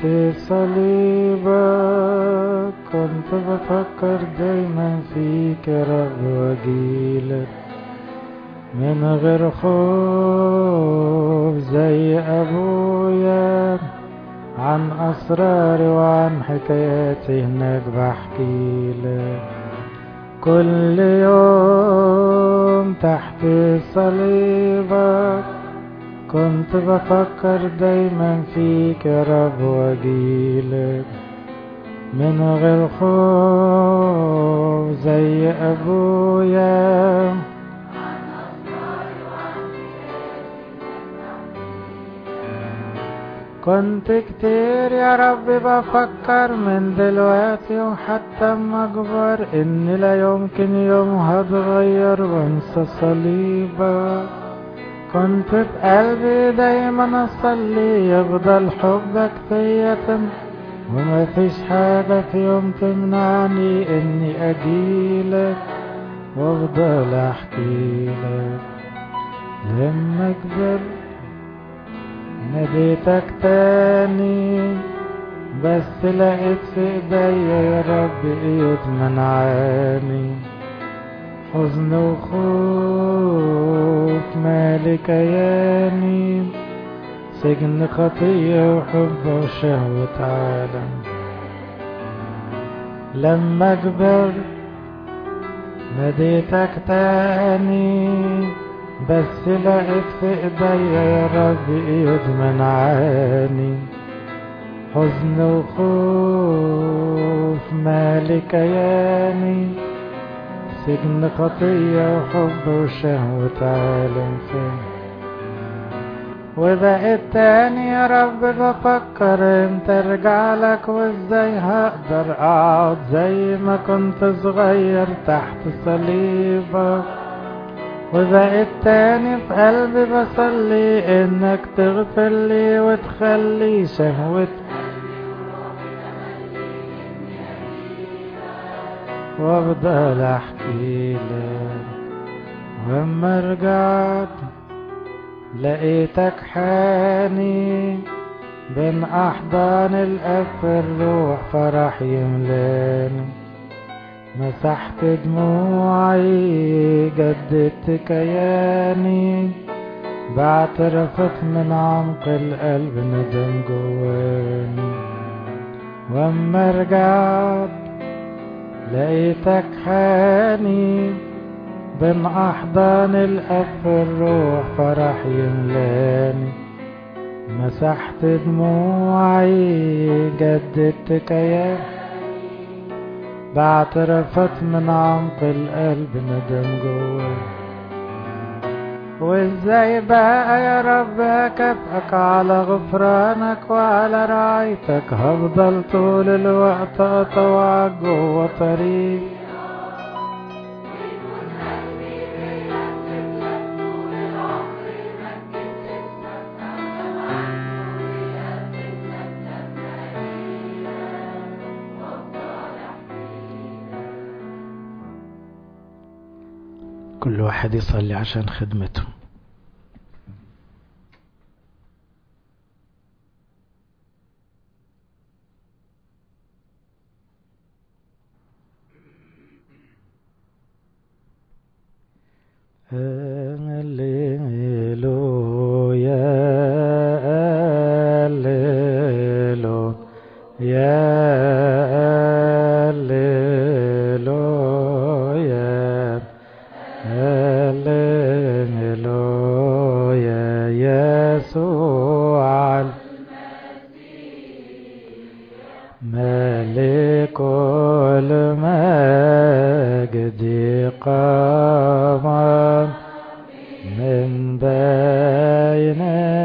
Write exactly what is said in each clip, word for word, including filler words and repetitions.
تحت صليبك كنت بفكر دايما فيك يا رب واجيلك من غير خوف زي ابويا، عن اسراري وعن حكاياتي هناك بحكيلك كل يوم تحت صليبك. كنت بفكر دايما فيك يا رب واجيلك من غير خوف زي ابويا، كنت كتير يا رب بفكر من دلوقتي وحتى اما اكبر ان لا يمكن يوم هتغير وانسى صليبك. كنت بقلبي دايما اصلي يفضل حبك فيا تم، وما فيش حاجة في يوم تمنعني اني اجيلك وافضل احكيلك. لما كبرت ناديتك تاني بس لقيت في ايديا يا رب ايد منعاني، حزن وخوف مالي كياني، سجن خطية وحب وشهوة عالم. لما كبرت ناديتك تاني بس لقيت في ايديا يا رب ايد منعاني، حزن وخوف مالي كياني، سجن خطية وحب وشهوة عالم فين. وبقيت تاني يا رب بفكر امتى ارجع لك وازاي هقدر اقعد زي ما كنت صغير تحت صليبك. وبقيت تاني في قلبي بصلي انك تغفر لي وتخلي شهوة وافضل احكي لك. واما رجعت لقيتك حاني بين احضان الاب الروح فرح يملاني، مسحت دموعي جددت كياني، بعترفت من عمق القلب ندم جواني. واما رجعت لقيتك حاني بين احضان الاب الروح فرح يملاني، مسحت دموعي جددت كياني، بعترفت من عمق القلب ندم جواي. وازاي بقى يا رب اكافئك على غفرانك وعلى رعايتك، هفضل طول الوقت اطوعك جوا طريق كل واحد يصلي عشان خدمته. هللويا هللويا هللويا هللويا يسوع ملك المجد قام من بين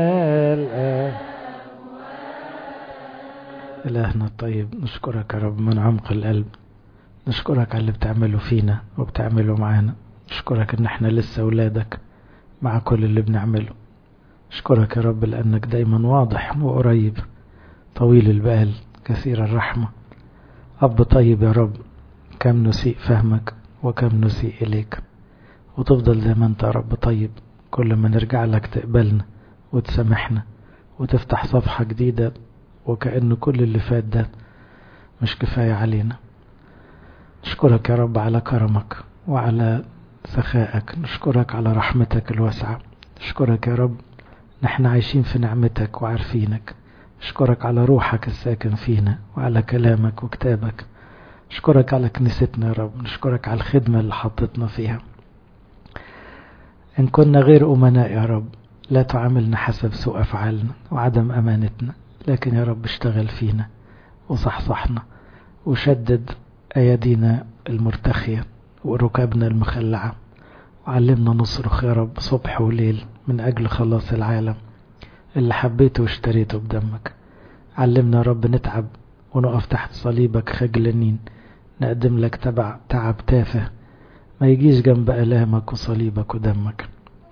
الأموات. إلهنا الطيب نشكرك يا رب من عمق القلب، نشكرك على اللي بتعمله فينا وبتعمله معانا، نشكرك ان احنا لسه اولادك مع كل اللي بنعمله. نشكرك يا رب لانك دايما واضح وقريب، طويل البال كثير الرحمة، اب طيب يا رب. كم نسيء فهمك وكم نسيء اليك، وتفضل زي ما انت يا رب طيب. كل ما نرجع لك تقبلنا وتسامحنا وتفتح صفحة جديدة وكأن كل اللي فات ده مش كفاية علينا. نشكرك يا رب على كرمك وعلى سخائك، نشكرك على رحمتك الواسعة، نشكرك يا رب نحن عايشين في نعمتك وعارفينك، نشكرك على روحك الساكن فينا وعلى كلامك وكتابك، نشكرك على كنيستنا يا رب، نشكرك على الخدمة اللي حطتنا فيها. إن كنا غير أمناء يا رب لا تعاملنا حسب سوء أفعالنا وعدم أمانتنا، لكن يا رب اشتغل فينا وصحصحنا وشدد أيدينا المرتخية وركابنا المخلعة، وعلمنا نصرخ يا رب صبح وليل من أجل خلاص العالم اللي حبيته واشتريته بدمك. علمنا يا رب نتعب ونقف تحت صليبك خجلانين، نقدم لك تبع تعب تافه ما يجيش جنب ألامك وصليبك ودمك.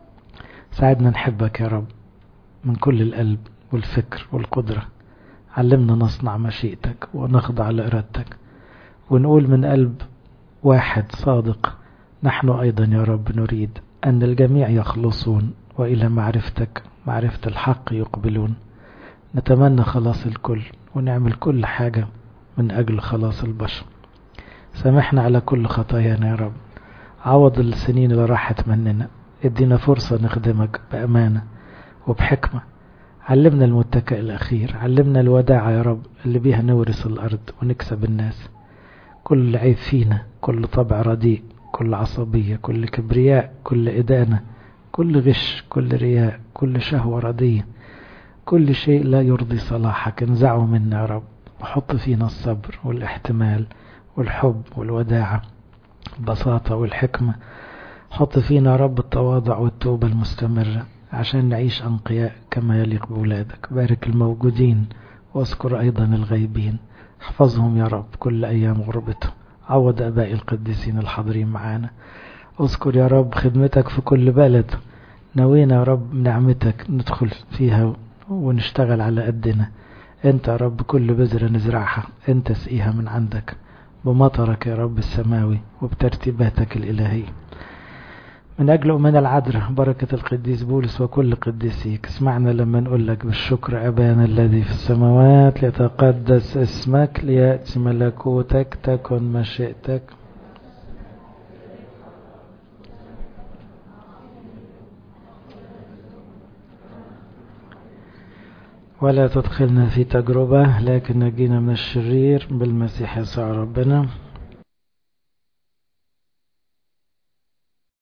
ساعدنا نحبك يا رب من كل القلب والفكر والقدرة. علمنا نصنع مشيئتك ونخضع لإرادتك، ونقول من قلب واحد صادق نحن أيضا يا رب نريد أن الجميع يخلصون وإلى معرفتك معرفة الحق يقبلون. نتمنى خلاص الكل ونعمل كل حاجة من أجل خلاص البشر. سامحنا على كل خطايانا يا رب، عوض السنين اللي راحت مننا، ادينا فرصة نخدمك بأمانة وبحكمة. علمنا المتكئ الأخير، علمنا الوداعة يا رب اللي بيها نورث الأرض ونكسب الناس. كل عيب فينا، كل طبع رديء، كل عصبية، كل كبرياء، كل إدانة، كل غش، كل رياء، كل شهوة ردية، كل شيء لا يرضي صلاحك انزعه منا يا رب، وحط فينا الصبر والاحتمال والحب والوداعة، البساطة والحكمة. حط فينا يا رب التواضع والتوبة المستمرة عشان نعيش أنقياء كما يليق بولادك. بارك الموجودين واذكر أيضا الغيبين، احفظهم يا رب كل أيام غربتهم. عوض أباء القديسين الحاضرين معانا. اذكر يا رب خدمتك في كل بلد، نوينا يا رب نعمتك ندخل فيها ونشتغل على قدنا. انت يا رب كل بذرة نزرعها انت سقيها من عندك بمطرك يا رب السماوي وبترتيباتك الإلهية. من أجل أمنا العذراء بركة القديس بولس وكل قديسيك، اسمعنا لما نقول لك بالشكر أبانا الذي في السماوات ليتقدس اسمك، ليأتي ملكوتك، تكن مشيئتك. ولا تدخلنا في تجربة لكن نجينا من الشرير بالمسيح يسوع ربنا.